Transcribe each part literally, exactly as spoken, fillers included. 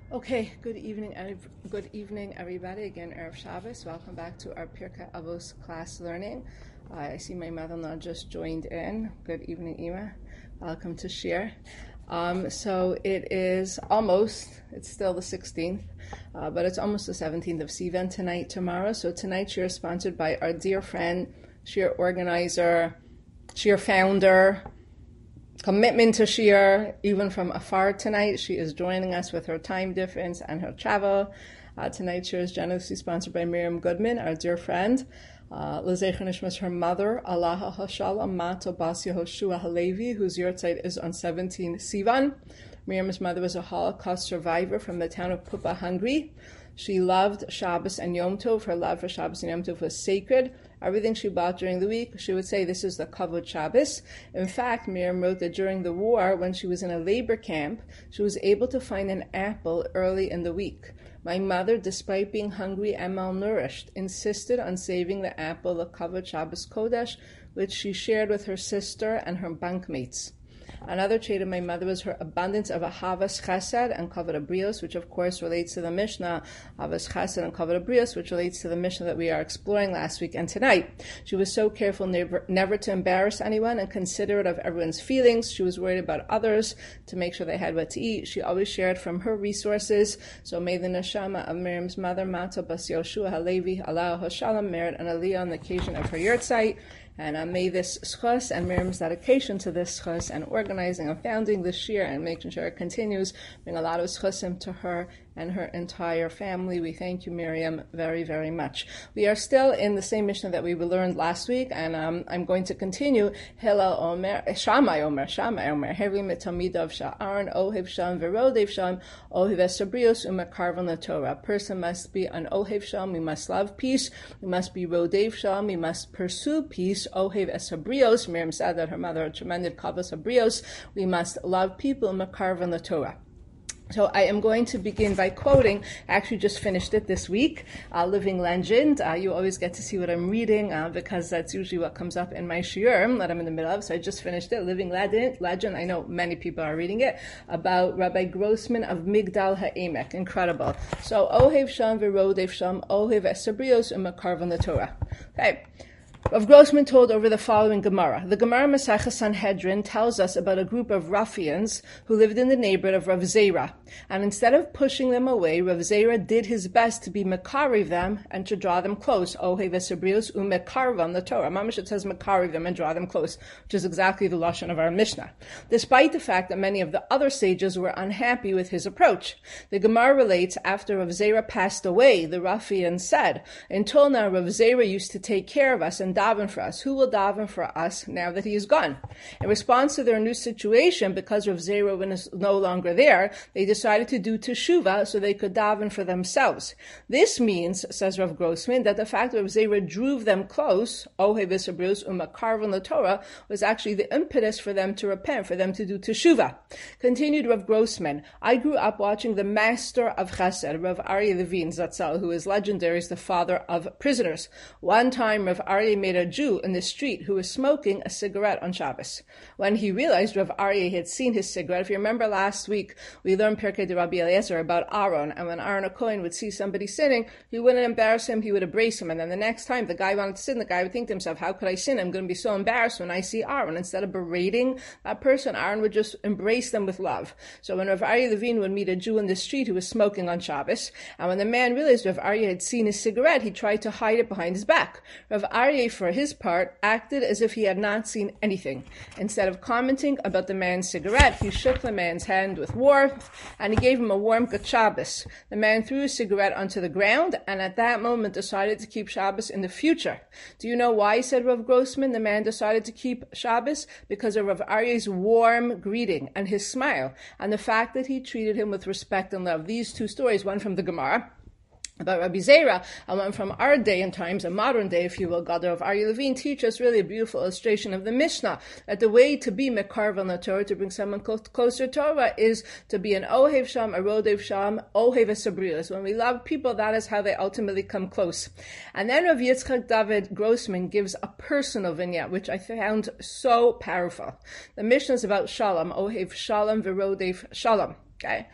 Okay, good evening, ev- good evening, everybody. Again, Erev Shabbos. Welcome back to our Pirkei Avos class learning. Uh, I see my mother-in-law just joined in. Good evening, Ima. Welcome to Shir. Um, so it is almost, it's still the sixteenth, uh, but it's almost the seventeenth of Sivan tonight, tomorrow. So tonight Shir is sponsored by our dear friend, Shir organizer, Shir founder, commitment to Shir, even from afar tonight. She is joining us with her time difference and her travel. Uh, tonight, Shir is generously sponsored by Miriam Goodman, our dear friend. L'zeicher Nishmas, her mother, Allah HaShalom Mato Bas Yehoshua Halevi, whose yahrzeit is on seventeen Sivan. Miriam's mother was a Holocaust survivor from the town of Pupa, Hungary. She loved Shabbos and Yom Tov. Her love for Shabbos and Yom Tov was sacred. Everything she bought during the week, she would say, this is the Kavod Shabbos. In fact, Miriam wrote that during the war, when she was in a labor camp, she was able to find an apple early in the week. My mother, despite being hungry and malnourished, insisted on saving the apple, the Kavod Shabbos Kodesh, which she shared with her sister and her bunkmates. Another trait of my mother was her abundance of ahavas chesed and kavod abrios, which of course relates to the Mishnah, ahavas chesed and kavod abrios, which relates to the Mishnah that we are exploring last week and tonight. She was so careful never, never to embarrass anyone and considerate of everyone's feelings. She was worried about others to make sure they had what to eat. She always shared from her resources. So may the neshama of Miriam's mother, Mata Bas Yoshua Halevi, Allah HaShalom, merit an aliyah on the occasion of her yahrzeit. And uh, may this schus and Miriam's dedication to this schus and organizing and founding this shir and making sure it continues bring a lot of schusim to her and her entire family. We thank you, Miriam, very, very much. We are still in the same Mishnah that we learned last week, and um, I'm going to continue. Hillel Omer, Shammai Omer, Shammai Omer, Hevi mitamidav sha'aron, ohev sham, verodev sham, ohev esabrios, umekarvan Torah. A person must be an ohev sham, we must love peace, we must be rodev sham, we must pursue peace, ohev esabrios. Miriam said that her mother had tremendous kavos abrios. We must love people, umekarvan Torah. So I am going to begin by quoting, I actually just finished it this week, uh, Living Legend. Uh, you always get to see what I'm reading uh, because that's usually what comes up in my shiurim that I'm in the middle of. So I just finished it, Living Legend. Legend. I know many people are reading it, about Rabbi Grossman of Migdal HaEmek. Incredible. So, Ohev Sham v'Rodev Sham, Ohev Esabrios u'Makarvan Torah. Okay. Rav Grossman told over the following Gemara. The Gemara Masechah Sanhedrin tells us about a group of ruffians who lived in the neighborhood of Rav Zera. And instead of pushing them away, Rav Zera did his best to be mekariv them and to draw them close. Ohev esabrios umekarvam the Torah. Mamash, it says mekariv them and draw them close, which is exactly the lashon of our Mishnah. Despite the fact that many of the other sages were unhappy with his approach. The Gemara relates, after Rav Zera passed away, the ruffians said, until now Rav Zera used to take care of us and daven for us. Who will daven for us now that he is gone? In response to their new situation, because Rav Zera was no longer there, they decided to do teshuvah so they could daven for themselves. This means, says Rav Grossman, that the fact that Rav Zera drew them close, Ohev esabrios u'Makarvan l'Torah, was actually the impetus for them to repent, for them to do teshuvah. Continued Rav Grossman, I grew up watching the master of Chesed, Rav Aryeh Levin Zatzal, who is legendary as the father of prisoners. One time, Rav Aryeh made a Jew in the street who was smoking a cigarette on Shabbos. When he realized Rav Aryeh had seen his cigarette, if you remember last week, we learned Pirkei de Rabbi Eliezer about Aaron, and when Aaron HaKohen would see somebody sinning, he wouldn't embarrass him, he would embrace him, and then the next time the guy wanted to sin, the guy would think to himself, how could I sin? I'm going to be so embarrassed when I see Aaron. Instead of berating that person, Aaron would just embrace them with love. So when Rav Aryeh Levin would meet a Jew in the street who was smoking on Shabbos, and when the man realized Rav Aryeh had seen his cigarette, he tried to hide it behind his back. Rav Aryeh, for his part, acted as if he had not seen anything. Instead of commenting about the man's cigarette, he shook the man's hand with warmth, and he gave him a warm good Shabbos. The man threw his cigarette onto the ground, and at that moment decided to keep Shabbos in the future. Do you know why, said Rav Grossman, the man decided to keep Shabbos? Because of Rav Aryeh's warm greeting and his smile, and the fact that he treated him with respect and love. These two stories, one from the Gemara, about Rabbi Zera, and one from our day and times, a modern day, if you will, Gadol of Aryeh Levin, teach us really a beautiful illustration of the Mishnah, that the way to be mekarvan Torah, to bring someone closer to Torah, is to be an ohev sham, a rodev sham, ohev esabrios. When we love people, that is how they ultimately come close. And then Rav Yitzchak David Grossman gives a personal vignette, which I found so powerful. The Mishnah is about shalom, ohev shalom, verodev shalom. Okay?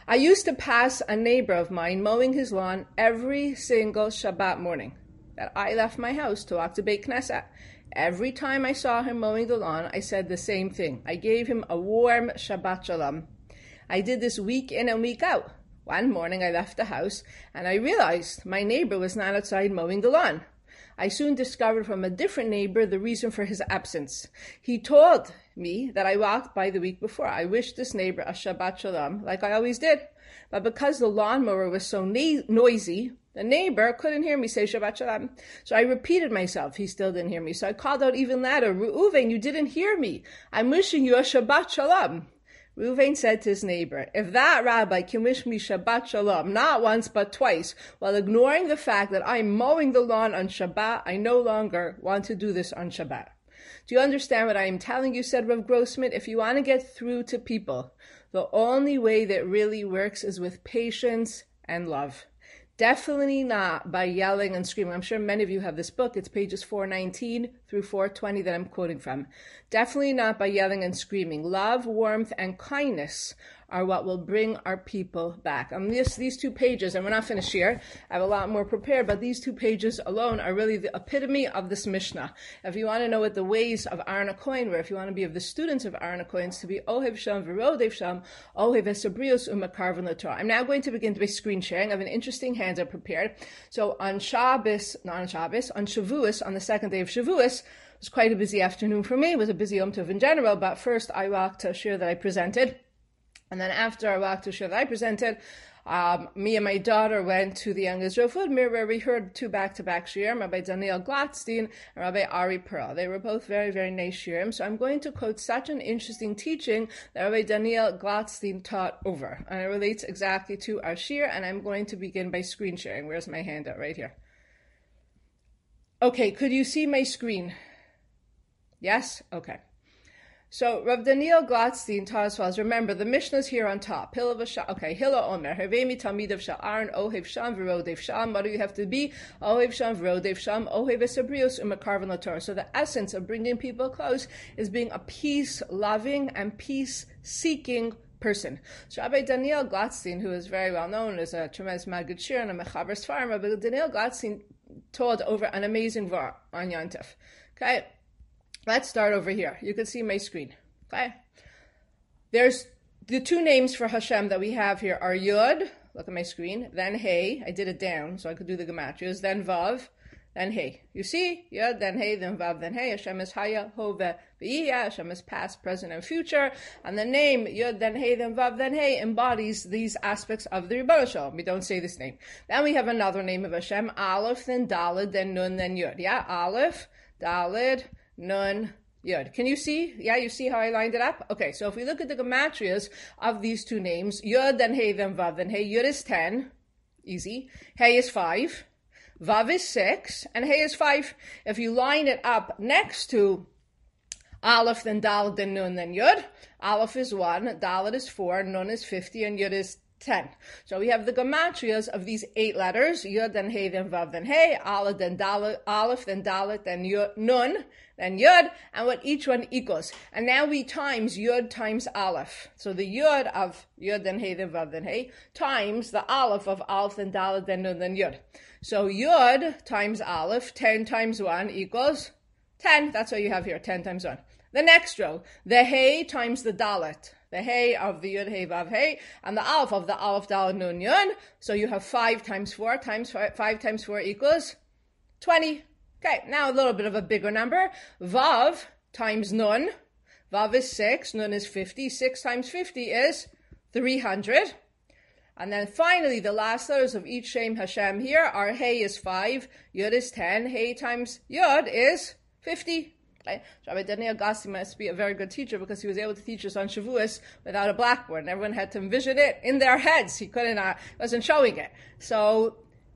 I used to pass a neighbor of mine mowing his lawn every single Shabbat morning that I left my house to walk to Beit Knesset. Every time I saw him mowing the lawn, I said the same thing. I gave him a warm Shabbat Shalom. I did this week in and week out. One morning I left the house and I realized my neighbor was not outside mowing the lawn. I soon discovered from a different neighbor the reason for his absence. He told me that I walked by the week before. I wished this neighbor a Shabbat Shalom, like I always did. But because the lawnmower was so na- noisy, the neighbor couldn't hear me say Shabbat Shalom. So I repeated myself. He still didn't hear me. So I called out even louder, Reuven, you didn't hear me. I'm wishing you a Shabbat Shalom. Reuven said to his neighbor, if that rabbi can wish me Shabbat Shalom, not once but twice, while ignoring the fact that I'm mowing the lawn on Shabbat, I no longer want to do this on Shabbat. Do you understand what I am telling you, said Rav Grossman? If you want to get through to people, the only way that really works is with patience and love. Definitely not by yelling and screaming. I'm sure many of you have this book. It's pages four nineteen through four twenty that I'm quoting from. Definitely not by yelling and screaming. Love, warmth, and kindness are what will bring our people back. On this, these two pages, and we're not finished here, I have a lot more prepared, but these two pages alone are really the epitome of this Mishnah. If you want to know what the ways of Aaron HaKohen were, if you want to be of the students of Aaron HaKohen, to be Ohev Sham, V'rodev Sham, Ohev Esabrios, Umakarvan L'Torah. I'm now going to begin by screen sharing. I have an interesting handout prepared. So on Shabbos, not on Shabbos, on Shavuos, on the second day of Shavuos, it was quite a busy afternoon for me. It was a busy Yom Tov in general, but first I walked to a shir that I presented. And then after I walked to a shir that I presented, um, me and my daughter went to the Young Israel Food Mir, where we heard two back-to-back shirim, Rabbi Daniel Glatstein and Rabbi Ari Pearl. They were both very, very nice shirim. So I'm going to quote such an interesting teaching that Rabbi Daniel Glatstein taught over. And it relates exactly to our shir, and I'm going to begin by screen sharing. Where's my handout? Right here. Okay, could you see my screen? Yes? Okay. So Rav Daniel Glatstein taught us well. Remember, the Mishnah's here on top. Hilla v'sha. Okay, Hilla Omer. Hervemi Talmidav Sha'aron Ohev Sham V'rodev Sham. What do you have to be? Ohev Sham V'rodev Sham. Ohev Esabrios Umakarvan L'Torah. So the essence of bringing people close is being a peace-loving and peace-seeking person. So Rabbi Daniel Glatstein, who is very well known as a tremendous Maggid Shir and a Mechaber Sfarim, Rabbi Daniel Glatstein taught over an amazing var on Yontif. Okay. Let's start over here. You can see my screen. Okay. There's the two names for Hashem that we have here are Yud, look at my screen, then Hey. I did it down so I could do the gematrias, then Vav, then Hey. You see? Yud, then Hey, then Vav, then Hey. Hashem is Haya, Hove, V'iyah. Hashem is past, present, and future. And the name Yud, then Hey, then Vav, then Hey embodies these aspects of the Rebbeinu Shalom. We don't say this name. Then we have another name of Hashem, Aleph, then Daled, then Nun, then Yud. Yeah, Aleph, Daled, Nun, Yud. Can you see? Yeah, you see how I lined it up? Okay, so if we look at the gematrias of these two names, Yud, then Hey, then Vav, then Hey. Yud is ten, easy. Hey is five. Vav is six, and Hey is five. If you line it up next to Aleph, then Daled, then Nun, then Yud, Aleph is one, Daled is four, Nun is fifty, and Yud is ten. So we have the gematrias of these eight letters, Yud, then Hey, then Vav, then Hey, Aleph, then Dalet, Aleph, then Dalet, then Yud, Nun, then Yud, and what each one equals. And now we times Yud times Aleph. So the Yud of Yud, then Hey, then Vav, then Hey, times the Aleph of Aleph, then Dalet, then Nun, then Yud. So Yud times Aleph, ten times one equals ten. That's what you have here, ten times one. The next row, the Hey times the Dalet. The Hey of the Yud, Hey, Vav, Hey, and the Aleph of the Aleph, Dalet, Nun, Yud. So you have five times four, times five, five times four equals twenty. Okay, now a little bit of a bigger number. Vav times Nun. Vav is six, Nun is fifty. six times fifty is three hundred. And then finally, the last letters of each Shem Hashem here are Hey is five, Yud is ten. Hey times Yud is fifty. Okay. Rabbi Daniel Glatstein must be a very good teacher because he was able to teach us on Shavuos without a blackboard. And everyone had to envision it in their heads. He couldn't, uh, wasn't showing it. So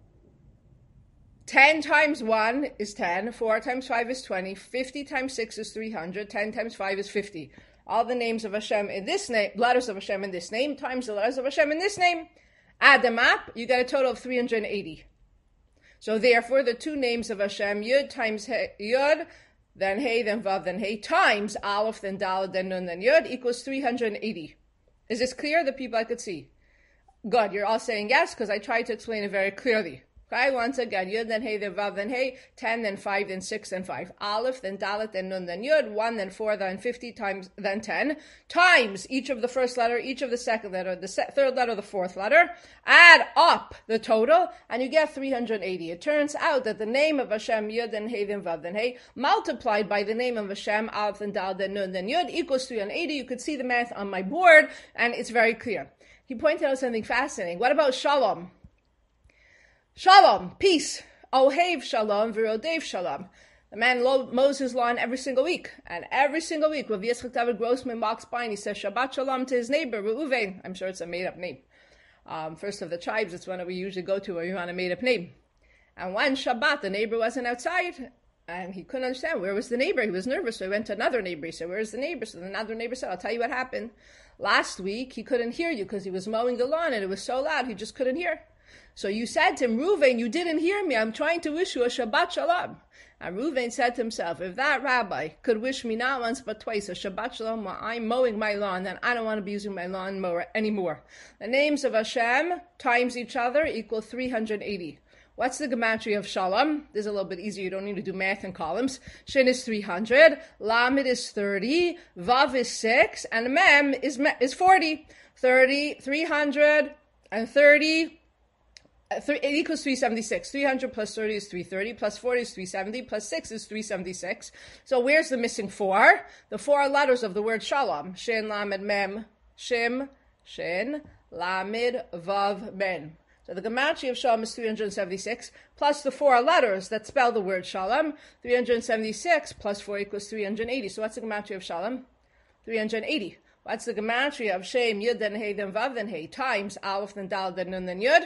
ten times one is ten, four times five is twenty, fifty times six is three hundred, ten times five is fifty. All the names of Hashem in this name, letters of Hashem in this name, times the letters of Hashem in this name. Add them up, you get a total of three hundred eighty. So therefore, the two names of Hashem, Yud times he, Yud, then Hey, then Vav, then Hey, times Aleph, then Daled, then Nun, then Yud, equals three hundred eighty. Is this clear? The people I could see. Good. You're all saying yes because I tried to explain it very clearly. Okay, once again, Yud, then Hey, then Vav, then Hey, ten, then five, then six, then five. Aleph, then Dalet, then Nun, then Yud, one, then four, then fifty, times, then ten, times each of the first letter, each of the second letter, the se- third letter, the fourth letter. Add up the total, and you get three hundred eighty. It turns out that the name of Hashem, Yud, then Hey, then Vav, then Hey, multiplied by the name of Hashem, Aleph, then Dalet, then Nun, then Yud, equals three hundred eighty. You could see the math on my board, and it's very clear. He pointed out something fascinating. What about Shalom? Shalom, peace. Ohev shalom, v'rodev shalom. The man lo- mows his lawn every single week. And every single week, Rav Yitzchak David Grossman walks by and he says Shabbat shalom to his neighbor, Reuven. I'm sure it's a made-up name. Um, first of the tribes, it's one that we usually go to where you want a made-up name. And one Shabbat, the neighbor wasn't outside. And he couldn't understand where was the neighbor. He was nervous, so he went to another neighbor. He said, where's the neighbor? So another neighbor said, I'll tell you what happened. Last week, he couldn't hear you because he was mowing the lawn and it was so loud, he just couldn't hear. So you said to him, Reuven, you didn't hear me. I'm trying to wish you a Shabbat Shalom. And Reuven said to himself, if that rabbi could wish me not once but twice a Shabbat Shalom while I'm mowing my lawn, then I don't want to be using my lawn mower anymore. The names of Hashem times each other equal three hundred eighty. What's the gematria of Shalom? This is a little bit easier. You don't need to do math in columns. Shin is three hundred, Lamed is thirty, Vav is six, and Mem is, is forty. thirty, three hundred, and thirty... It equals three seventy-six. three hundred plus thirty is three thirty, plus forty is three seventy, plus six is three seventy-six. So where's the missing four? The four letters of the word Shalom. Shin, Lamed, Mem, Shim, Shin, Lamed, Vav, Men. So the gematria of Shalom is three hundred seventy-six, plus the four letters that spell the word Shalom. three hundred seventy-six plus four equals three hundred eighty. So what's the gematria of Shalom? three hundred eighty. What's the gematria of Shem, Yud, then Hey, then Vav, then Hey, times Aleph, then Dal, then Nun, then Yud?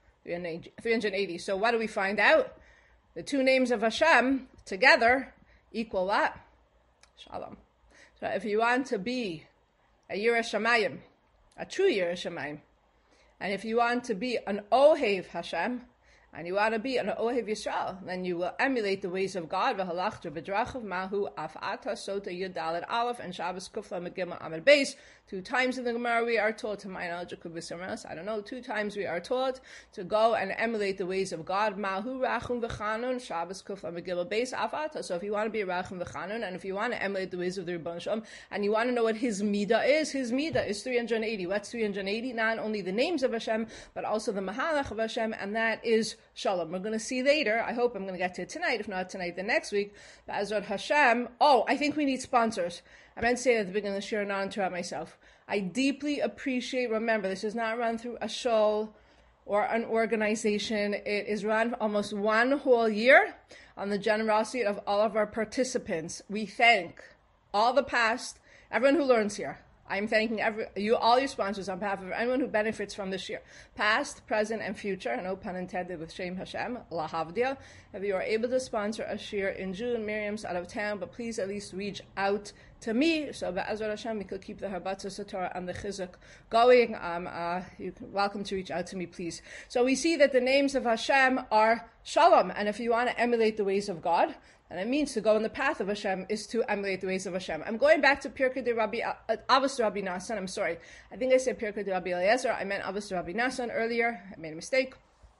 three hundred eighty. So what do we find out? The two names of Hashem together equal what? Shalom. So if you want to be a Yireh Shamayim, a true Yireh Shamayim, and if you want to be an Ohev Hashem, and you want to be an Ohev Yisrael, then you will emulate the ways of God. V'halachta b'drachav mahu af'ata sota yud dalet aleph and Shabbos kufla megimah amid beis. Two times in the Gemara we are taught, to my knowledge, it could be somewhere else, I don't know, two times we are taught to go and emulate the ways of God. Mahu rachum v'chanun, Shabbos kufla megimah beis af'ata. So if you want to be a rachum v'chanun, and if you want to emulate the ways of the Rebbeinu Shalom, and you want to know what his midah is, his midah is three hundred eighty. What's three hundred eighty? Not only the names of Hashem, but also the mahalach of Hashem, and that is Shalom. We're going to see later. I hope I'm going to get to it tonight. If not tonight, then next week. Ba'ezrat Hashem. Oh, I think we need sponsors. I meant to say that at the beginning of the shir, not interrupt myself. I deeply appreciate, remember, this is not run through a shul or an organization. It is run almost one whole year on the generosity of all of our participants. We thank all the past, everyone who learns here. I'm thanking every, you, all your sponsors on behalf of anyone who benefits from this year. Past, present, and future, no pun intended with Shem Hashem, La Havdia. If you are able to sponsor a shir in June, Miriam's out of town, but please at least reach out to me, so Be'ezrat Hashem, we could keep the Harbatza Satorah and the Chizuk going. Um, uh, you're welcome to reach out to me, please. So we see that the names of Hashem are Shalom, and if you want to emulate the ways of God, and it means to go in the path of Hashem is to emulate the ways of Hashem. I'm going back to Pirkei de Rabbi uh, Avos de Rabbi Nassan. I'm sorry. I think I said Pirkei de Rabbi Eliezer. I meant Avos de Rabbi Nassan earlier. I made a mistake.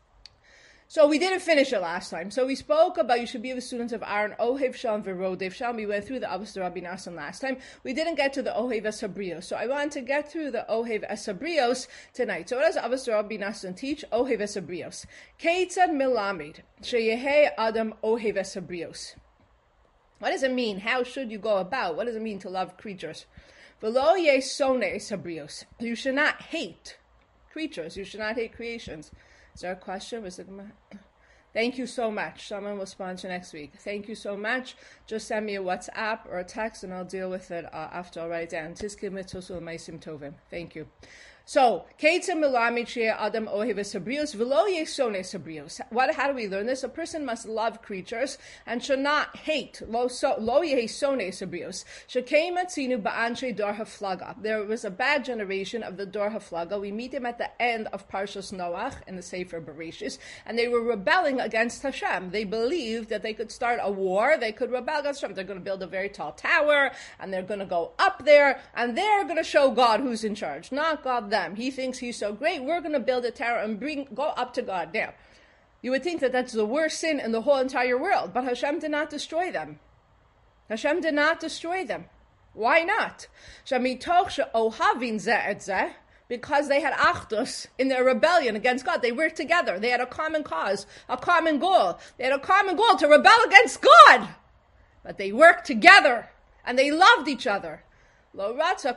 So we didn't finish it last time. So we spoke about you should be the students of Aaron, Ohev Shalom, V'rodev Shalom. We went through the Avos de Rabbi Nassan last time. We didn't get to the Ohev Esabrios. So I want to get through the Ohev Esabrios tonight. So what does Avos de Rabbi Nassan teach? Ohev Esabrios. Keitzad milamid sheyehei adam Ohev Esabrios. What does it mean? How should you go about? What does it mean to love creatures? V'lo yesone esabrios. You should not hate creatures. You should not hate creations. Is there a question? Was it... Thank you so much. Someone will sponsor next week. Thank you so much. Just send me a WhatsApp or a text and I'll deal with it uh, after I write it down. Tizke mitzvos u'maisim tovim. Thank you. So, Keitzad milamid sheyeh adam ohev esabrios v'lo yesone esabrios. What? How do we learn this? A person must love creatures and should not hate. Lo so lo yesone esabrios. Shekei matzinu ba'anshe dor haflaga. There was a bad generation of the dor haflaga. We meet them at the end of Parshas Noach in the Sefer Bereshis, and they were rebelling against Hashem. They believed that they could start a war. They could rebel against Hashem. They're going to build a very tall tower, and they're going to go up there, and they're going to show God who's in charge, not God them. He thinks he's so great. We're going to build a tower and bring go up to God. Now, you would think that that's the worst sin in the whole entire world, but Hashem did not destroy them. Hashem did not destroy them. Why not? Because they had achdus in their rebellion against God. They worked together. They had a common cause, a common goal. They had a common goal to rebel against God. But they worked together, and they loved each other. Says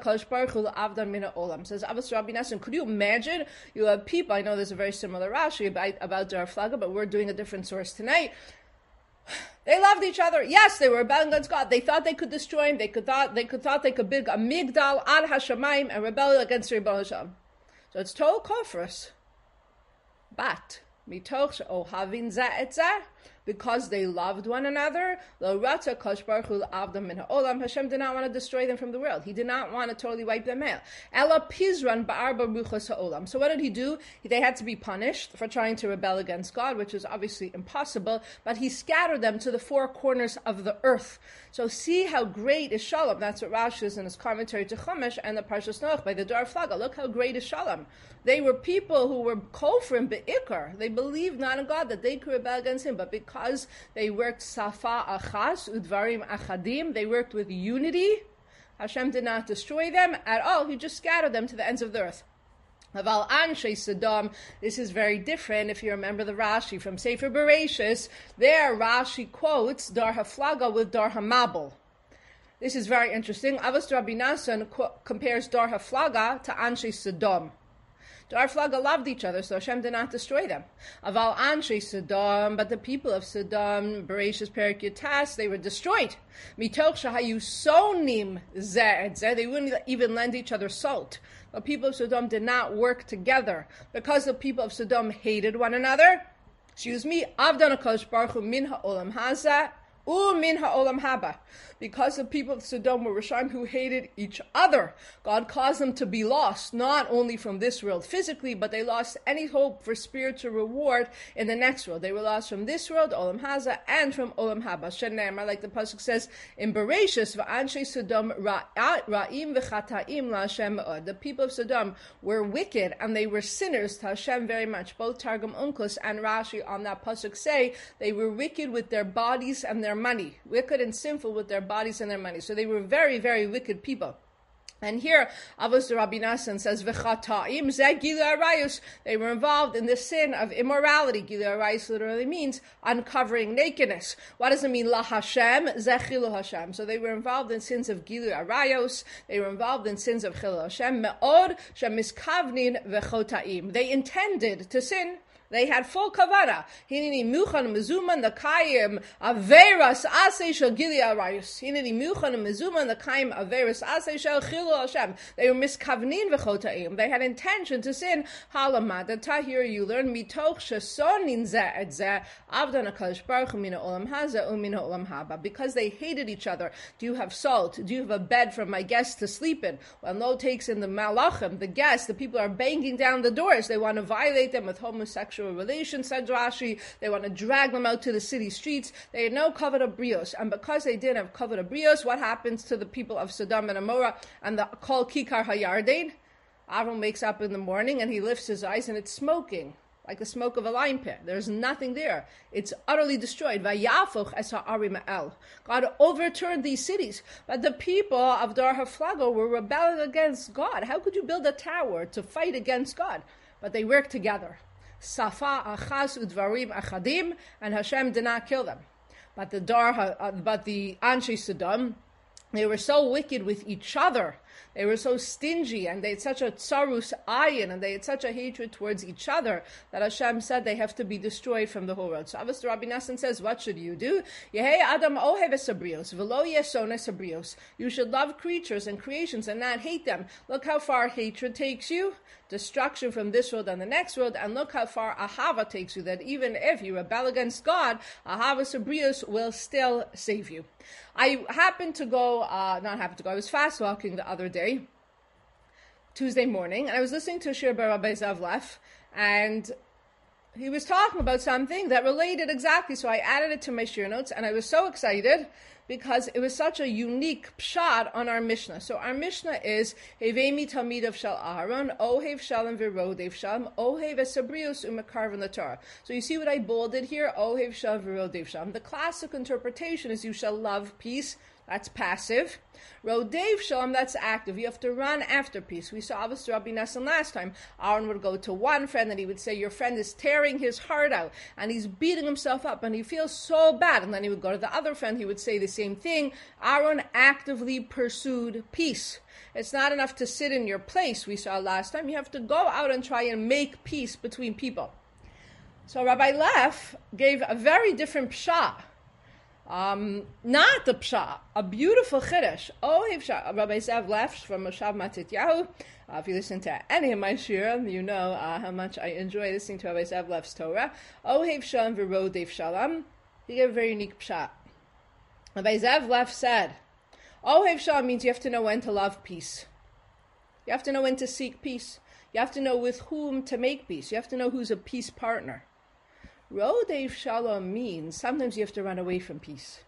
Avos Rabbi Nassan, could you imagine? You have people, I know there's a very similar Rashi about, about Dar Flaga, but we're doing a different source tonight. They loved each other. Yes, they were rebelling against God. They thought they could destroy him. They could thought they could thought they could build a migdal ad hashamayim and rebel against Ribbon Hashem. So it's total kofros. But mitoch ohavin za et za, because they loved one another. Lo ratza kosh baruch hu avdam min ha'olam. Hashem did not want to destroy them from the world. He did not want to totally wipe them out. Ela pizran ba'arba ruchos ha'olam. So what did he do? They had to be punished for trying to rebel against God, which is obviously impossible. But he scattered them to the four corners of the earth. So see how great is Shalom. That's what Rashi is in his commentary to Chumash and the Parshas Noach by the Dar Flaga. Look how great is Shalom. They were people who were kofrim be'ikar. They believed not in God, that they could rebel against him, but because they worked safa achas, udvarim achadim, they worked with unity, Hashem did not destroy them at all. He just scattered them to the ends of the earth. Aval Anshe Sodom, this is very different. If you remember the Rashi from Sefer Bereshis, there Rashi quotes Dar Haflaga with Dar Hamabel. This is very interesting. Avos Rabbi Nassan co- compares Dar Haflaga to Anshe Sodom. Dar Flaga loved each other, so Hashem did not destroy them. Aval Anshe Sodom, but the people of Sodom, Bereshis Perek Yutas, they were destroyed. Mitoch shahayu sonim zeh et zeh, they wouldn't even lend each other salt. The people of Sodom did not work together because the people of Sodom hated one another. Excuse me, Avdan HaKadosh Baruch Hu min ha'olam hazeh u'min ha'olam haba. Because the people of Sodom were Rishayim who hated each other, God caused them to be lost, not only from this world physically, but they lost any hope for spiritual reward in the next world. They were lost from this world, Olam Haza, and from Olam Haba. Shenemar, like the pasuk says in Bereshis, V'anshe Sodom ra'im v'chata'im la'Hashem me'od. The people of Sodom were wicked, and they were sinners to Hashem very much. Both Targum Onkelos and Rashi on that pasuk say they were wicked with their bodies and their money, wicked and sinful with their bodies and their money. So they were very, very wicked people. And here, Avos Rabbi Nassan says, V'chata'im zeh gilu arayos. They were involved in the sin of immorality. Gilu arayos literally means uncovering nakedness. What does it mean? La Hashem, zeh chilu Hashem. So they were involved in sins of gilu arayos. They were involved in sins of chilu Hashem. Me'od shemiskavnin v'chota'im. They intended to sin. They had full kavana. Hineni muchan mezuman the kayim averas asay shel gili arayus. Hineni muchan mezuman the kayim averas asay shel chilu Hashem. They were miskavnin v'chotaim. They had intention to sin. Halamad. Here you learn mitoch shesonin zeh et zeh avdan HaKadosh Baruch Hu min ha'olam hazeh u'min ha'olam haba. Because they hated each other. Do you have salt? Do you have a bed for my guests to sleep in? Well, no takes in the malachim, the guests. The people are banging down the doors. They want to violate them with homosexual relations, said Rashi. They want to drag them out to the city streets. They had no covet of brios, and because they didn't have covet of brios, what happens to the people of Sodom and Amorah and the Kol Kikar Hayarden? Avram wakes up in the morning and he lifts his eyes and it's smoking, like the smoke of a lime pit. There's nothing there. It's utterly destroyed. Vayafoch es ha'ari ma'el. God overturned these cities, but the people of Dar Haflago were rebelling against God. How could you build a tower to fight against God? But they worked together. Safa achas udvarim achadim, and Hashem did not kill them. But the Dar, uh, but the Anshe Sodom, they were so wicked with each other. They were so stingy, and they had such a tsarus ayin, and they had such a hatred towards each other, that Hashem said they have to be destroyed from the whole world. So Avos Rabbi Nassan says, what should you do? Yehei Adam ohev esabrios, v'lo yesones abrios. You should love creatures and creations and not hate them. Look how far hatred takes you, destruction from this world and the next world, and look how far ahava takes you, that even if you rebel against God, ahava sabrios will still save you. I happened to go, uh, not happened to go, I was fast walking the other day, Tuesday morning, and I was listening to Shir by Rabbi Zavlef, and he was talking about something that related exactly, so I added it to my shir notes, and I was so excited because it was such a unique pshat on our Mishnah. So our Mishnah is Hevemi Talmidav Shel Aharon, Ohev Shalom V'Rodev Shalom, Ohev Esabrius Umekarvan the Torah. So you see what I bolded here? Ohev Shalom V'Rodev Shalom. The classic interpretation is you shall love peace. That's passive. Rodev Shalom, that's active. You have to run after peace. We saw Avos Rabbi Nassan last time. Aaron would go to one friend and he would say, your friend is tearing his heart out and he's beating himself up and he feels so bad. And then he would go to the other friend, he would say the same thing. Aaron actively pursued peace. It's not enough to sit in your place, we saw last time. You have to go out and try and make peace between people. So Rabbi Leff gave a very different pshat. Um, not the pshat, a beautiful chiddush. Oh, Rabbi Zev Leff from Moshav Matityahu. Uh, if you listen to any of my shirim, you know uh, how much I enjoy listening to Rabbi Zev Leff's Torah. Ohev Shalom v'Rodev Shalom. He gave a very unique pshat. Rabbi Zev Leff said, Ohev Shalom means you have to know when to love peace. You have to know when to seek peace. You have to know with whom to make peace. You have to know who's a peace partner. Rodev Shalom means sometimes you have to run away from peace.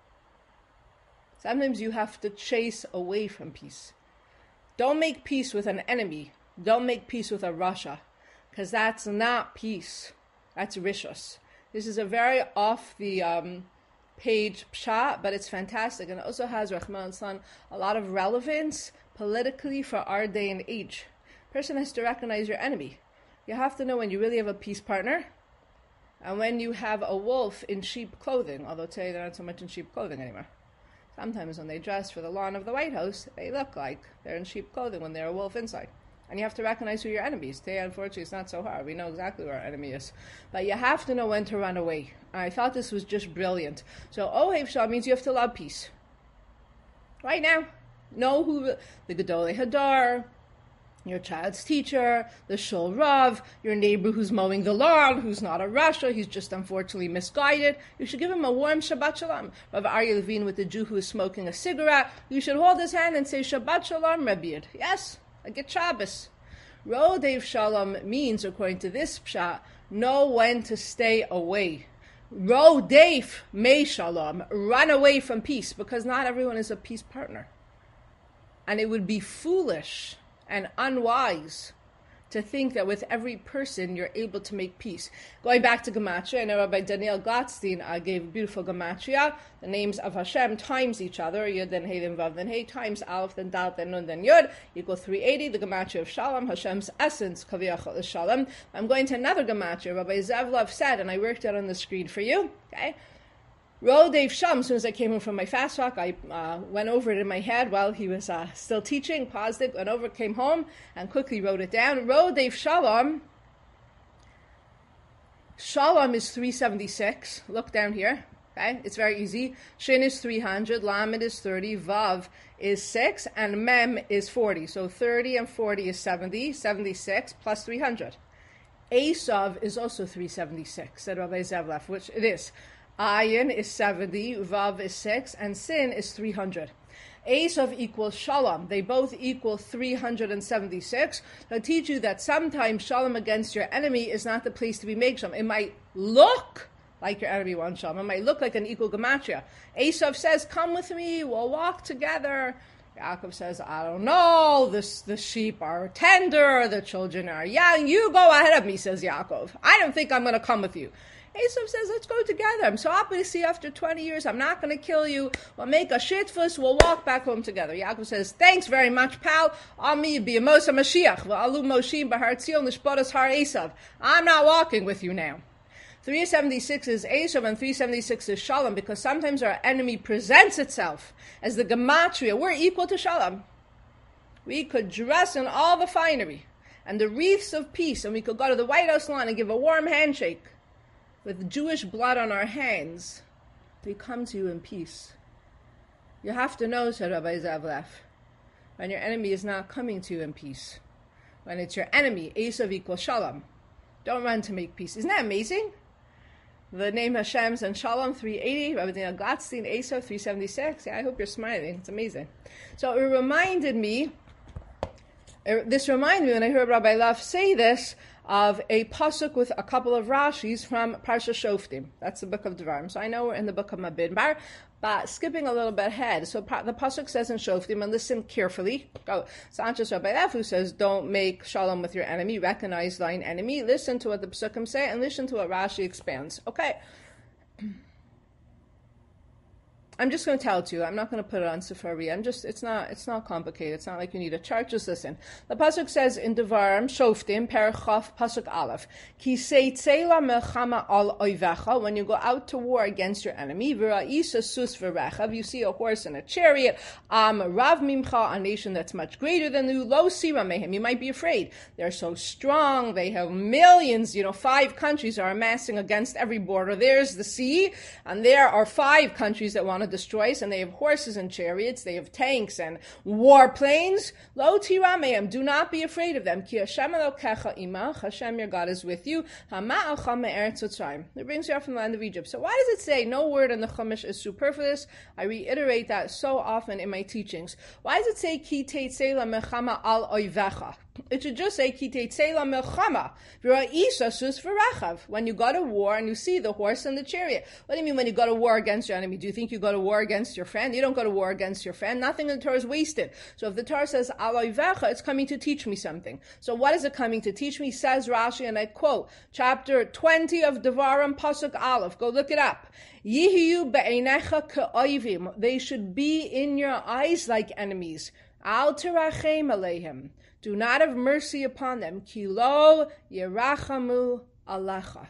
Sometimes you have to chase away from peace. Don't make peace with an enemy. Don't make peace with a Russia, because that's not peace. That's rishus. This is a very off the um, page pshat, but it's fantastic, and it also has, Rahman San, a lot of relevance politically for our day and age. Person has to recognize your enemy. You have to know when you really have a peace partner. And when you have a wolf in sheep clothing, although today they're not so much in sheep clothing anymore. Sometimes when they dress for the lawn of the White House, they look like they're in sheep clothing when they're a wolf inside. And you have to recognize who your enemy is. Today, unfortunately, it's not so hard. We know exactly where our enemy is. But you have to know when to run away. And I thought this was just brilliant. So, Ohev Shalom means you have to love peace. Right now. Know who the Gedolei Hadar, your child's teacher, the shul rav, your neighbor who's mowing the lawn, who's not a Rasha, he's just unfortunately misguided. You should give him a warm Shabbat Shalom. Rav Aryeh Levine with the Jew who is smoking a cigarette, you should hold his hand and say Shabbat Shalom, Rebbeid. Yes, I get Shabbos. Rodev Shalom means, according to this pshat, know when to stay away. Rodev me Shalom, run away from peace, because not everyone is a peace partner. And it would be foolish and unwise to think that with every person you're able to make peace. Going back to Gematria, I know Rabbi Daniel Gladstein uh, gave a beautiful Gematria. The names of Hashem times each other, Yud then Hey then Vav then Hey, times Aleph then Dal then Nun then Yud, equal three eighty. The Gematria of Shalom, Hashem's essence, Kaviyachol is Shalom. I'm going to another Gematria. Rabbi Zavlov said, and I worked it on the screen for you, okay? Rodev Shalom, as soon as I came home from my fast walk, I uh, went over it in my head while he was uh, still teaching, paused it, went over, came home, and quickly wrote it down. Rodev Shalom, Shalom is three seventy-six. Look down here, okay? It's very easy. Shin is three hundred, Lamed is thirty, Vav is six, and Mem is forty. So thirty and forty is seventy, seventy-six plus three hundred. Esav is also three seventy-six, said Rabbi Zevlef, which it is. Ayin is seventy, Vav is six, and Sin is three hundred. Esav equals Shalom. They both equal three hundred seventy-six. They'll teach you that sometimes Shalom against your enemy is not the place to be made Shalom. It might look like your enemy wants Shalom. It might look like an equal Gematria. Esav says, come with me, we'll walk together. Yaakov says, I don't know, the, the sheep are tender, the children are young. You go ahead of me, says Yaakov. I don't think I'm going to come with you. Esav says, let's go together. I'm so happy to see you after twenty years. I'm not going to kill you. We'll make a shitfus. We'll walk back home together. Yaakov says, thanks very much, pal. Ami be a Mosa Mashiach. V'alu Moshim b'har Tzion l'shpodas har Esav. I'm not walking with you now. three seventy-six is Esav and three seventy-six is Shalom, because sometimes our enemy presents itself as the Gematria. We're equal to Shalom. We could dress in all the finery and the wreaths of peace, and we could go to the White House lawn and give a warm handshake. With Jewish blood on our hands, we come to you in peace. You have to know, said Rabbi Zavlef, when your enemy is not coming to you in peace. When it's your enemy, Esav equals Shalom. Don't run to make peace. Isn't that amazing? The name Hashem's and Shalom, three eighty, Rabbi Daniel Gladstein, Esav, three seventy-six. Yeah, I hope you're smiling. It's amazing. So it reminded me, it, this reminded me when I heard Rabbi Leff say this, of a pasuk with a couple of Rashis from Parsha Shoftim. That's the book of Devarim. So I know we're in the book of Mabidbar, but skipping a little bit ahead. So the pasuk says in Shoftim, and listen carefully. Oh, so Anshas Rabbi Lev, who says, don't make shalom with your enemy, recognize thine enemy. Listen to what the pasukim say, and listen to what Rashi expands. Okay. I'm just going to tell it to you. I'm not going to put it on Safari. I'm just, it's not, it's not complicated. It's not like you need a chart. Just listen. The pasuk says in Devarim, Shoftim, Perachaf, pasuk Aleph, Ki seitzela melchama al oivecha, when you go out to war against your enemy, v'ra'isa sus v'rechav, you see a horse and a chariot, am rav mimcha, a nation that's much greater than you, lo sira mehem, you might be afraid. They're so strong. They have millions, you know, five countries are amassing against every border. There's the sea, and there are five countries that want to destroy us, and they have horses and chariots, they have tanks and warplanes. Lo tirameim, do not be afraid of them. Ki Hashem Elokecha imach, Hashem your God is with you. Hama'alcha me'eretz Mitzrayim. It brings you up from the land of Egypt. So why does it say no word in the Chumash is superfluous? I reiterate that so often in my teachings. Why does it say Ki teitzei lamechama al oivecha? It should just say Ki teitzei lamechama v'ra'isa sus v'rachav. When you go to war and you see the horse and the chariot. What do you mean when you go to war against your enemy? Do you think you go to war against your friend? You don't go to war against your friend. Nothing in the Torah is wasted. So if the Torah says al oivecha, it's coming to teach me something. So what is it coming to teach me? Says Rashi, and I quote, chapter twenty of Devarim, pasuk Aleph. Go look it up. Yihiyu be'einecha ka'oivim. They should be in your eyes like enemies. Al terachem aleihim. Do not have mercy upon them. Ki lo yirachamu alecha.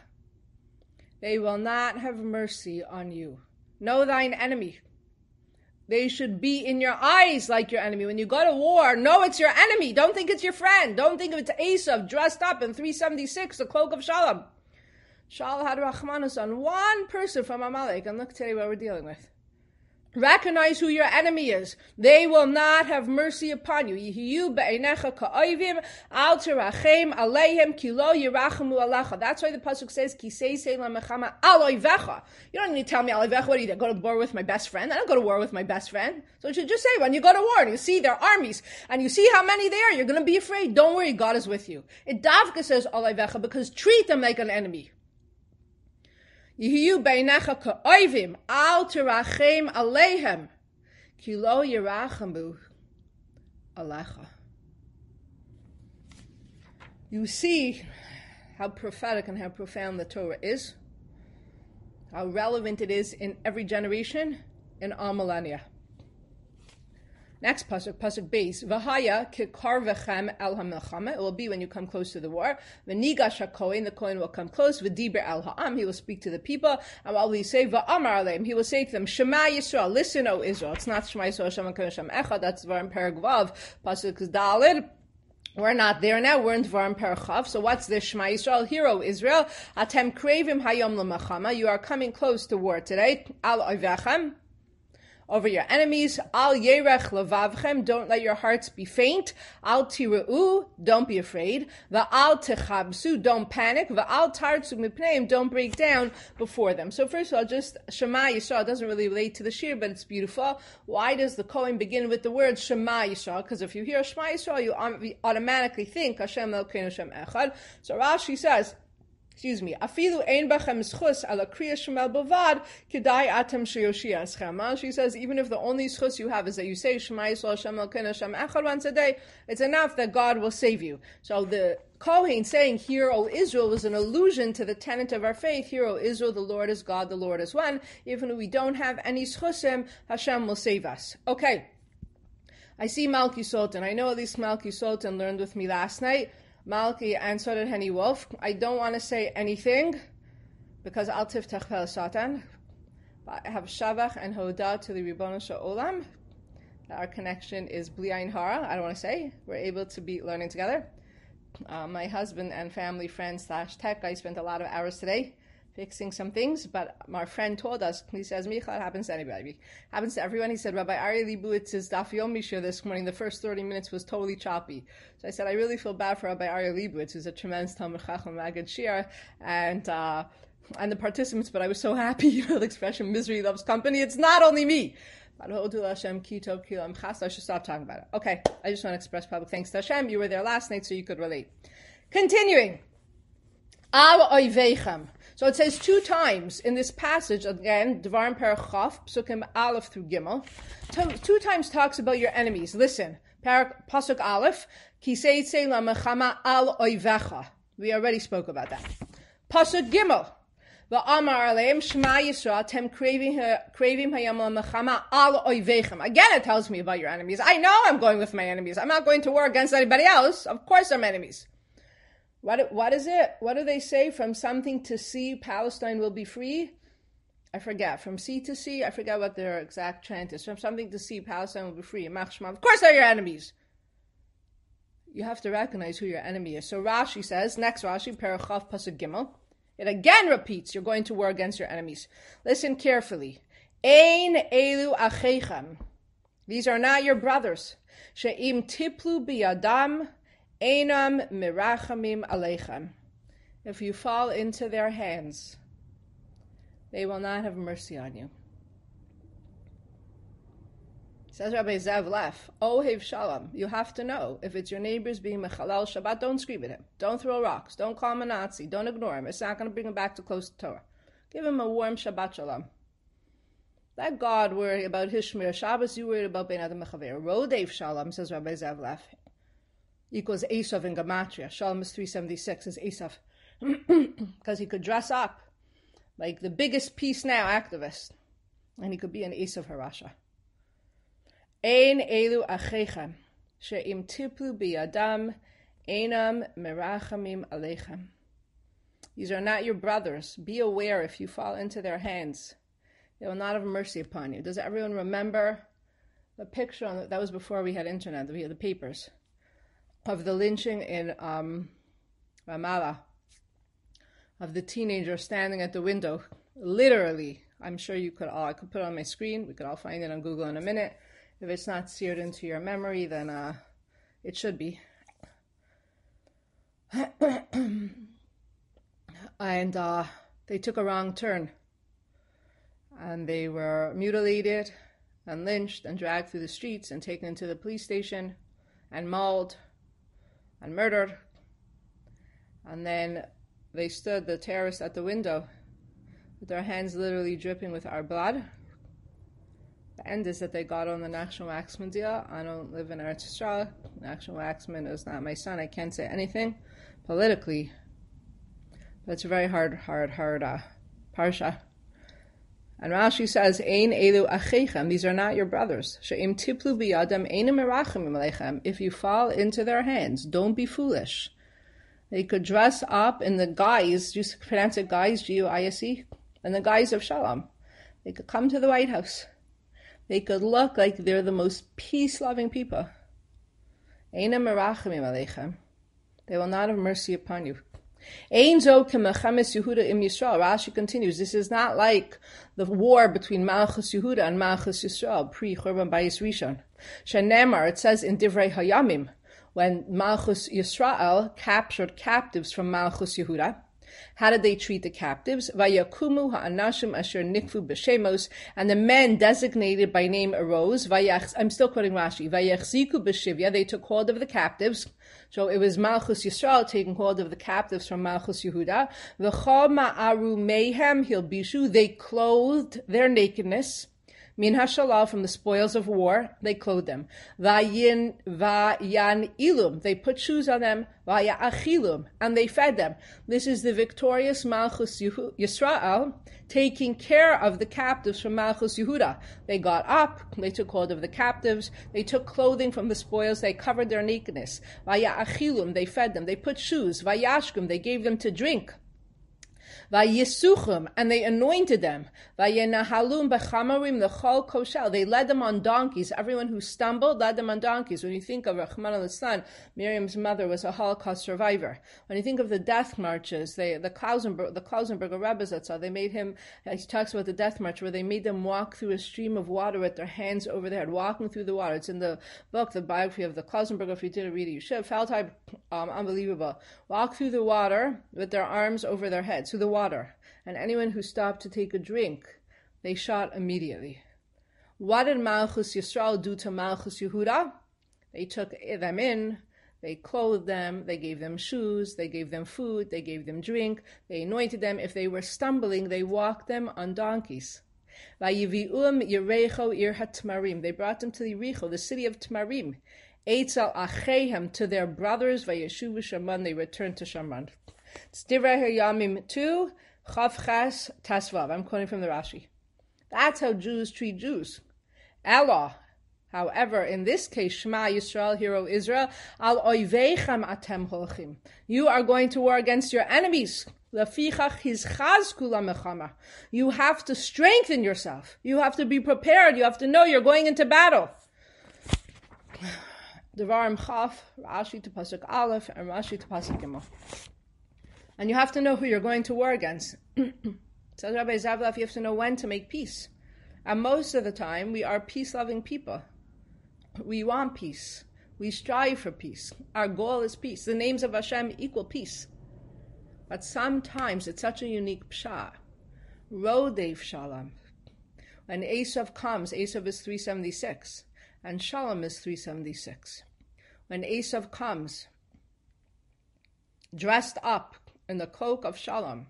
They will not have mercy on you. Know thine enemy. They should be in your eyes like your enemy. When you go to war, know it's your enemy. Don't think it's your friend. Don't think of it's Esav dressed up in three seventy-six, the cloak of Shalom. Shaul had Rachmanus on one person from Amalek, and look today what we're dealing with. Recognize who your enemy is. They will not have mercy upon you. Yihiyu be'einecha ka'oivim al terachem aleihem ki lo yirachamu alecha. That's why the pasuk says ki seisei lamechama al oivecha. You don't need to tell me al oivecha. What do you do? Go to war with my best friend? I don't go to war with my best friend. So you should just say when you go to war and you see their armies and you see how many they are, you're going to be afraid. Don't worry, God is with you. It davka says al oivecha because treat them like an enemy. Yihiyu beinecha ka'oivim al terachem aleihem ki lo yirachamu alecha. You see how prophetic and how profound the Torah is, how relevant it is in every generation, in all millennia. Next pasuk, pasuk base. V'haya kikarvechem el hamilchama. It will be when you come close to the war. V'nigash hakohen, the kohen will come close. V'diber el ha'am, he will speak to the people. And what will he say? V'amar aleim, he will say to them, Shema Yisrael, listen, O Israel. It's not Shema Yisrael, Hashem HaKadosh Hashem Echad. That's Dvarim Perek Vav. Pasuk Daled. We're not there now. We're in Dvarim Perchav. So what's this Shema Yisrael? Hear, O Israel. Atem krevim hayom l'machama. You are coming close to war today. Al oivechem. Over your enemies. Al yerech levavchem, don't let your hearts be faint. Al tira'u, don't be afraid. Va'al techabsu, don't panic. Va'al tartzu mipneim, don't break down before them. So first of all, just Shema Yisrael doesn't really relate to the shir, but it's beautiful. Why does the Kohen begin with the word Shema Yisrael? Because if you hear Shema Yisrael, you automatically think Hashem Elokeinu Hashem Echad. So Rashi says, Excuse me. Afilu ein bachem schus ala kriya shemel bavad kedai atem sheyoshia eschem. She says even if the only schus you have is that you say Shema Yisrael Hashem Elokeinu Hashem Echad once a day, it's enough that God will save you. So the Kohen saying, Hear, O Israel, is an allusion to the tenet of our faith. Hear, O Israel, the Lord is God, the Lord is one. Even if we don't have any schusim, Hashem will save us. Okay. I see Malki Sultan. I know at least Malki Sultan learned with me last night. Malki and so did Henny Wolf. I don't want to say anything because Al Tiftach Pel Satan. But I have Shavach and Hoda to the Ribono Shel Olam. Our connection is Bli Ayin Hara. I don't want to say. We're able to be learning together. Uh, my husband and family friend slash tech, I spent a lot of hours today fixing some things, but my friend told us, he says, Micha, it happens to anybody. It happens to everyone. He said, Rabbi Aryeh Leibowitz's Daf Yomi shir this morning, the first thirty minutes was totally choppy. So I said, I really feel bad for Rabbi Aryeh Leibowitz, who's a tremendous Talmid Chacham, Magid Shir, and, uh, and the participants, but I was so happy, you know, the expression, misery loves company. It's not only me. I should stop talking about it. Okay, I just want to express public thanks to Hashem. You were there last night, so you could relate. Continuing. Al oivechem. So it says two times in this passage, again, Devarim Perek Chaf, Psukim Aleph through Gimel, two, two times talks about your enemies. Listen, Perek, Pasuk Aleph, Kisei Tzei Lamechama Al Oivecha. We already spoke about that. Pasuk Gimel, V'amar Aleim Shema Yisrael Tem Kravim Hayam Lamechama Al Oivechem. Again, it tells me about your enemies. I know I'm going with my enemies. I'm not going to war against anybody else. Of course I'm enemies. What, what is it? What do they say? From something to sea, Palestine will be free? I forget. From sea to sea? I forget what their exact chant is. From something to sea, Palestine will be free. Of course they're your enemies. You have to recognize who your enemy is. So Rashi says, next Rashi, Perek Chaf Pasuk Gimel, it again repeats, you're going to war against your enemies. Listen carefully. Ein elu achechem. These are not your brothers. She'im tiplu biyadam Einam mirachamim aleichem. If you fall into their hands, they will not have mercy on you. Says Rabbi Zev Leff, Ohev Shalom, you have to know, if it's your neighbors being Mechalel Shabbat, don't scream at him. Don't throw rocks. Don't call him a Nazi. Don't ignore him. It's not going to bring him back to close to Torah. Give him a warm Shabbat Shalom. Let God worry about his Shmir Shabbos, you worry about Ben Adam Mechaver. Rodev Shalom, says Rabbi Zev Leff, equals Esav in Gematria. Shalom is three seventy-six, is Esav. Because he could dress up like the biggest peace now activist. And he could be an Esav Harasha. Ein elu achechem, she'im tiplu biyadam, einam merachamim aleichem. These are not your brothers. Be aware if you fall into their hands. They will not have mercy upon you. Does everyone remember the picture? On the, that was before we had internet, we had the papers, of the lynching in um, Ramallah, of the teenager standing at the window. Literally, I'm sure you could all, I could put it on my screen, we could all find it on Google in a minute. If it's not seared into your memory, then uh, it should be. And uh, they took a wrong turn. And they were mutilated and lynched and dragged through the streets and taken to the police station and mauled and murdered. And then they stood, the terrorists, at the window with their hands literally dripping with our blood. The end is that they got on the Nachshon Waxman deal. I don't live in Eretz Yisrael. Nachshon Waxman is not my son. I can't say anything politically. But it's a very hard, hard, hard uh, parsha. And Rashi says, Ein elu achechem. These are not your brothers. She'im tiplu biyadam einam merachamim aleichem. If you fall into their hands, don't be foolish. They could dress up in the guise, you pronounce it guise, G U I S E, in the guise of Shalom. They could come to the White House. They could look like they're the most peace-loving people. Einam merachamim aleichem. They will not have mercy upon you. Ein zo kemechemes Yehuda im Yisrael. Rashi continues, this is not like the war between Malchus Yehuda and Malchus Yisrael, pre-Churban Bayis Rishon. Shenemar, it says in Divrei Hayamim, when Malchus Yisrael captured captives from Malchus Yehuda, how did they treat the captives? Vayakumu ha'anashim asher nikfu b'shemos, and the men designated by name arose. Vayach, I'm still quoting Rashi. Vayachziku b'shivya, they took hold of the captives. So it was Malchus Yisrael taking hold of the captives from Malchus Yehuda. V'chol ma'aru mehem hilbishu, they clothed their nakedness. Min hashalal, from the spoils of war, they clothed them. Vayin vayan ilum, they put shoes on them. Vaya achilum, and they fed them. This is the victorious Malchus Yisrael taking care of the captives from Malchus Yehuda. They got up, they took hold of the captives, they took clothing from the spoils, they covered their nakedness. Vaya achilum, they fed them. They put shoes. Vayashkum, they gave them to drink. Vayisuchum, and they anointed them. Vayenahalum bechamarim lechol koshel, they led them on donkeys. Everyone who stumbled led them on donkeys. When you think of Rahman al-Islan, Miriam's mother was a Holocaust survivor. When you think of the death marches, they, the Klausenberg, the Klausenberger Rebbe's that saw, they made him, he talks about the death march where they made them walk through a stream of water with their hands over their head, walking through the water. It's in the book, the biography of the Klausenberger. If you didn't read it, you should. Feldheim, um, unbelievable. Walk through the water with their arms over their heads, through the water. And anyone who stopped to take a drink, they shot immediately. What did Malchus Yisrael do to Malchus Yehuda? They took them in, They clothed them, they gave them shoes, they gave them food, they gave them drink, they anointed them. If they were stumbling, they walked them on donkeys. Vayivi'um Yerecho ir haTmarim. They brought them to the Yericho, the city of Tmarim. Eitzel achehem, to their brothers. Vayeshuvu Shaman. They returned to Shaman. It's Divrei Yamim two, Chav Ches Tasvav. I'm quoting from the Rashi. That's how Jews treat Jews. Allah. However, in this case, Shema Yisrael, hear O Israel, al oivechem atem holchim. You are going to war against your enemies. Lefichach hizchaz kula mechama. You have to strengthen yourself. You have to be prepared. You have to know you're going into battle. Devarim Chaf, Rashi to Pasuk Aleph, and Rashi to Pasuk Gimel. And you have to know who you're going to war against. Says Rabbi Zavlaf, you have to know when to make peace. And most of the time, we are peace-loving people. We want peace. We strive for peace. Our goal is peace. The names of Hashem equal peace. But sometimes it's such a unique pshat. Rodev Shalom. When Esav comes, Esav is three seventy-six, and Shalom is three seventy-six. When Esav comes, dressed up in the cloak of Shalom,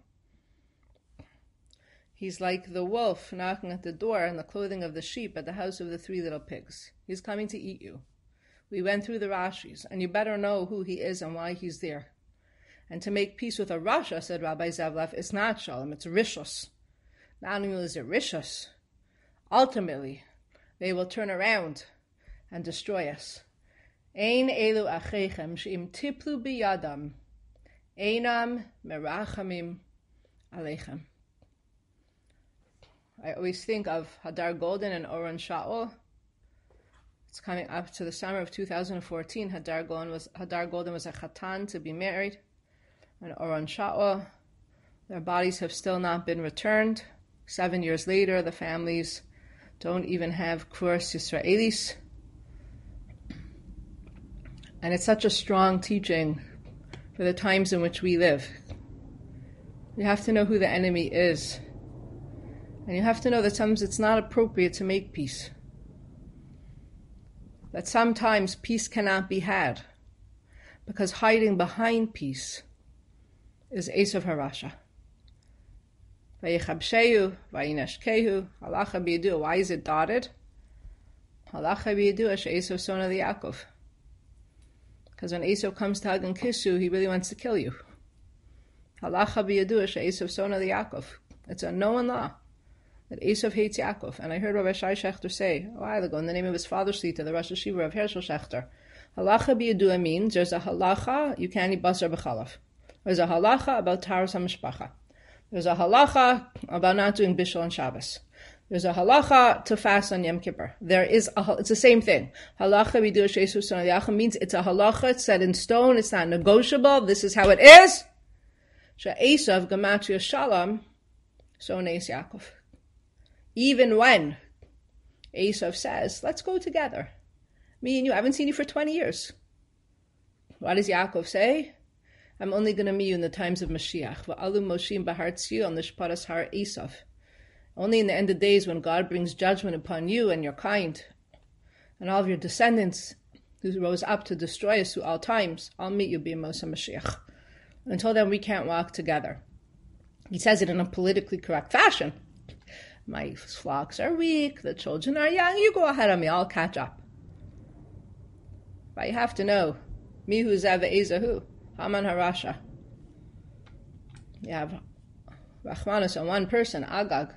he's like the wolf knocking at the door in the clothing of the sheep at the house of the three little pigs. He's coming to eat you. We went through the Rashis, and you better know who he is and why he's there. And to make peace with a Rasha, said Rabbi Zavlaf, it's not Shalom, it's Rishos. Not only is it Rishos, ultimately, they will turn around and destroy us. Ein elu achechem she'im tiplu biyadam, einam merachamim aleichem. I always think of Hadar Golden and Oren Shaul. It's coming up to the summer of two thousand fourteen. Hadar Golden was Hadar Golden was a chatan to be married, and Oren Shaul. Their bodies have still not been returned. Seven years later, the families don't even have Kurs Yisraelis. And it's such a strong teaching for the times in which we live. You have to know who the enemy is. And you have to know that sometimes it's not appropriate to make peace. That sometimes peace cannot be had. Because hiding behind peace is Esav Harasha. Vayichabshehu, vayinashkehu, halacha b'yedu. Why is it dotted? Halacha b'yedu asher Esav sona Yaakov. Because when Esav comes to hug and kiss you, he really wants to kill you. Halacha b'yedu asher Esav sona Yaakov. It's a known law that Esav hates Yaakov. And I heard Rabbi Shai Shechter say a while ago, in the name of his father Shlita, the Rosh Hashiva of Hershel Shechter, halacha b'yedu means there's a halacha you can't eat basar b'chalav. There's a halacha about taras hamishpacha. There's a halacha about not doing bishul on Shabbos. There's a halacha to fast on Yom Kippur. There is a, it's the same thing. Halacha b'yedu asher Esav sona Yaakov means it's a halacha, it's set in stone, it's not negotiable, this is how it is. She'esav gematria shalom, so neis Yaakov. Even when Esav says, let's go together. Me and you, I haven't seen you for twenty years. What does Yaakov say? I'm only going to meet you in the times of Mashiach. Va'alu moshim b'har Tzion l'shparas har Esav. Only in the end of days when God brings judgment upon you and your kind and all of your descendants who rose up to destroy us through all times, I'll meet you b'yemos Mashiach. Until then, we can't walk together. He says it in a politically correct fashion. My flocks are weak, the children are young, you go ahead of me, I'll catch up. But you have to know, Mihu Zava Ezahu, Haman Harasha. You have Rachmanus on one person, Agag.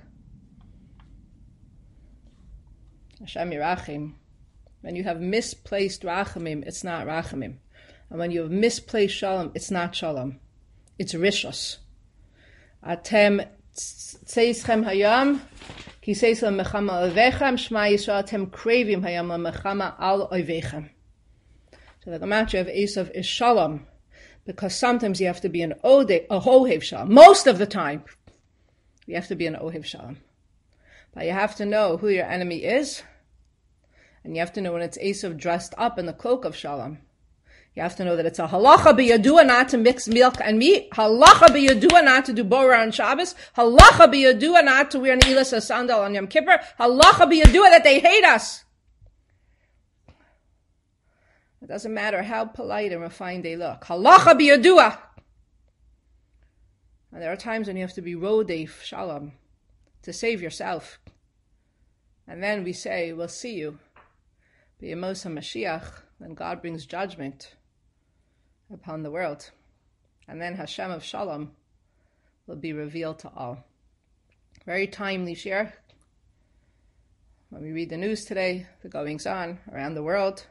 Hashem Yerachim. When you have misplaced Rachamim, it's not Rachamim. And when you have misplaced Shalom, it's not Shalom. It's Rishos. Atem Tzeichem Hayam, Ki Seislam Mechama Ovechem, Shema Yisrael Atem Kravim Hayam Mechama Al Ovechem. So the gematria of Esav is Shalom, because sometimes you have to be an Ode, a Ohev Shalom. Most of the time, you have to be an Ohev Shalom. But you have to know who your enemy is, and you have to know when it's Esav dressed up in the cloak of Shalom. You have to know that it's a halacha b'yadua not to mix milk and meat. Halacha b'yadua not to do bora on Shabbos. Halacha b'yadua not to wear an ilas, a sandal on Yom Kippur. Halacha b'yadua that they hate us. The doesn't matter how polite and refined they look. Halacha biyadua. And there are times when you have to be rodef shalom to save yourself. And then we say, we'll see you. B'yemos HaMashiach, when God brings judgment upon the world. And then Hashem of Shalom will be revealed to all. Very timely share. When we read the news today, the goings on around the world,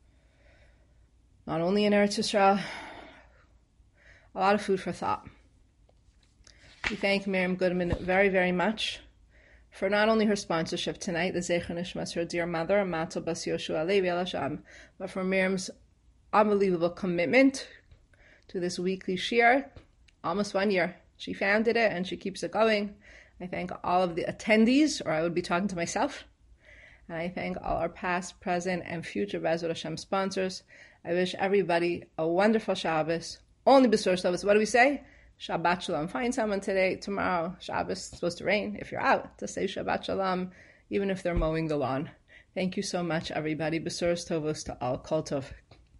not only in Eretz Yisrael, a lot of food for thought. We thank Miriam Goodman very, very much for not only her sponsorship tonight, the Zecher Nishmas, her dear mother, Matzah Bas Yoshua Levi Elasham, but for Miriam's unbelievable commitment to this weekly shir, almost one year. She founded it and she keeps it going. I thank all of the attendees, or I would be talking to myself. And I thank all our past, present, and future Bezrat Hashem sponsors. I wish everybody a wonderful Shabbos. Only B'Sur Shabbos. What do we say? Shabbat Shalom. Find someone today, tomorrow, Shabbos, it's supposed to rain, if you're out, to say Shabbat Shalom, even if they're mowing the lawn. Thank you so much, everybody. B'Suras Tovos to all. Kol Tov.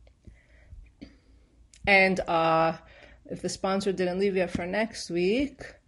And uh, if the sponsor didn't leave yet for next week,